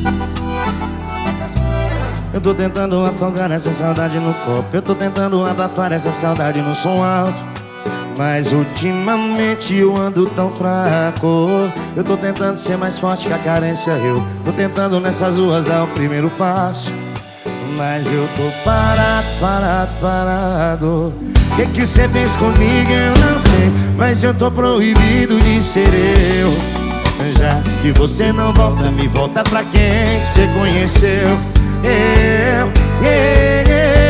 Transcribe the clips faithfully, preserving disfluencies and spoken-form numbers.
Eu tô tentando afogar essa saudade no copo, eu tô tentando abafar essa saudade no som alto, mas ultimamente eu ando tão fraco. Eu tô tentando ser mais forte que a carência, eu tô tentando nessas ruas dar o primeiro passo, mas eu tô parado, parado, parado. O que que cê fez comigo eu não sei, mas eu tô proibido de ser eu. Já que você não volta, me volta pra quem cê conheceu. Eu, eu,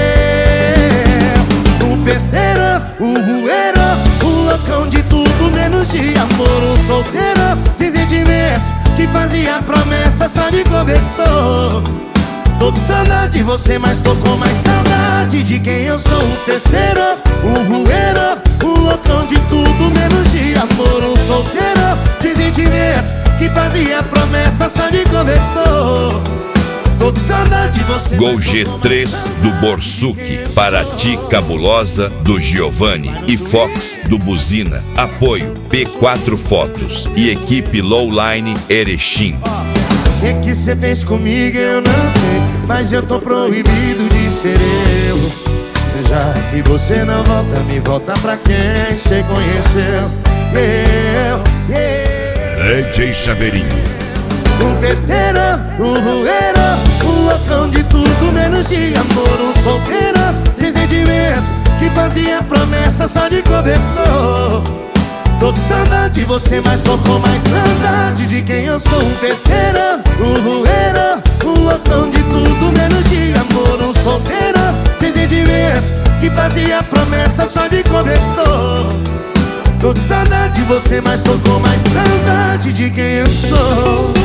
eu. Um festeiro, um rueiro, um loucão de tudo menos de amor. Um solteiro, sem sentimento, que fazia promessa só de cobertor. Tô com saudade de você, mas tô com mais saudade de quem eu sou. Um festeiro, um rueiro, um loucão de tudo menos de amor. Um solteiro, sem sentimento, que fazia promessa só de cobertor. Tô com saudade de você. Gol G três do Borsuki, Paraty Cabulosa do Giovanni e Fox do Buzina. Apoio P quatro Fotos e equipe Lowline Erechim. O que que cê fez comigo eu não sei, mas eu tô proibido de ser eu. Já que você não volta, me volta pra quem cê conheceu. Eu, eu. D J Chaveirinho. Um festeiro, um rueiro, um loucão de tudo menos de amor. Um solteiro, sem sentimento, que fazia promessa só de cobertor. Tô com saudade de você, mas tô com mais saudade de quem eu sou. Um festeiro, um rueiro, um loucão de tudo menos de amor. Um solteiro, sem sentimento, que fazia promessa só de cobertor. Tô com saudade de você, mas tô com mais saudade de quem eu sou.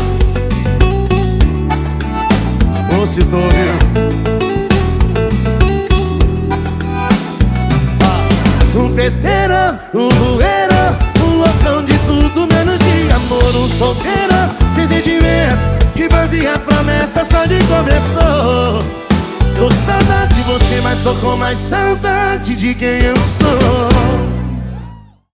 Ô, se tô ouvindo. Um festeiro, um rueiro, um loucão de tudo menos de amor. Um solteiro, sem sentimento, que fazia promessa só de cobertor. Tô com saudade de você, mas tô com mais saudade de quem eu sou.